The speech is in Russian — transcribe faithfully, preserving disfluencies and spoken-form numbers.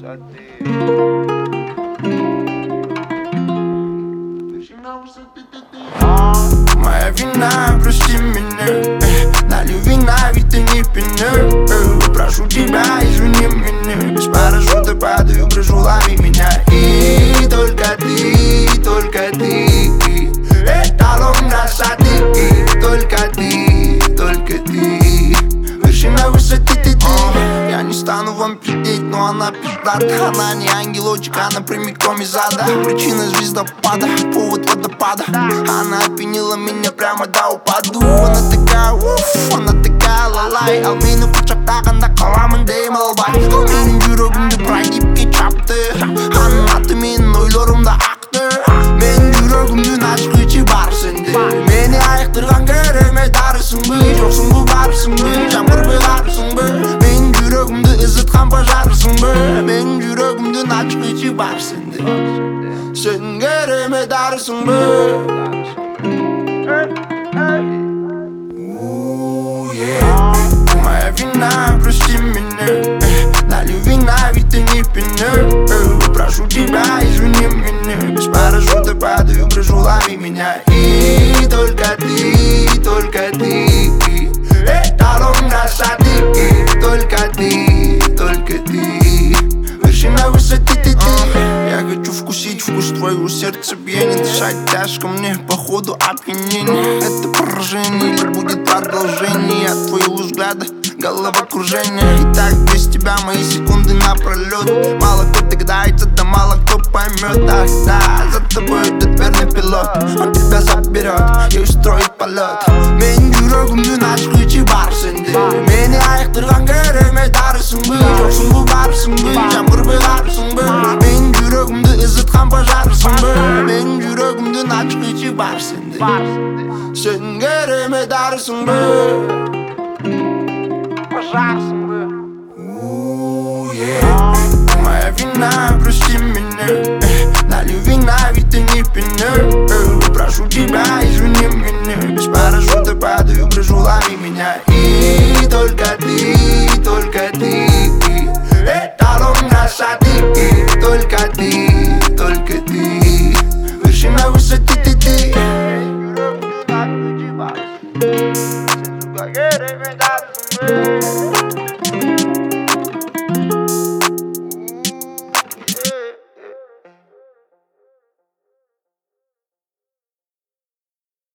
Моя вина, прости меня. Налью вина, ведь ты не пьяна. Прошу тебя, извини меня. С парашюта падаю, прошу, лови меня. И только ты, только ты эталон красоты. Только ты, только ты вершина высоты, ты, ты. Я не стану вам пиздеть, но она пиздата. Она не ангелочек, она прямиком из ада. Причина звездопада, повод водопада. Она опьянила меня прямо до упаду. Она такая, уф, она такая лалай. Ал мені құшақтағанда қаламын деймін албай. Менің жүрегімді пройдипке чапты. Аның аты менің ойларымда ақты. Менің жүрегімді ашқычы барсың де. Мені айықтырған керемет арысың бы. Жоқсың бы, барсың бы, жаңбыр беларсың бы. Менің жүрегімді ызытқан пожарсың бы. Менің жүрегімді ашқычы барсың де. Сен керемет арысың бы. Моя вина, прости меня. Налью вина, ведь ты не пьяна. Прошу тебя, извини меня. С парашюта падаю, прошу, лови меня. И только ты, только ты эталон красоты. Только ты, только ты вершина высоты, ты, ты. Я хочу вкусить вкус твоего сердцебиения. Дышать тяжко мне, походу опьянение. Это поражение или будет продолжение от твоего взгляда? Головокружение. И так без тебя мои секунды напролет. Мало кто догадается, да мало кто поймет. Ах да, за тобой этот верный пилот. Он тебя заберет и устроит полет. Менің жүрегімді ашқычы барсың де. Мені айықтырған керемет арысың бы. Жоқсың бы, барсың бы, жаңбыр беларсың бы. Менің жүрегімді ызытқан пожарсың бы. Менің жүрегімді ашқычы барсың де. Сен керемет арысың бы. Пожарсың бы. Моя вина, прости меня. Налью вина, ведь ты не пьяна. Прошу тебя, извини меня. С парашюта падаю, прошу, лови меня. И только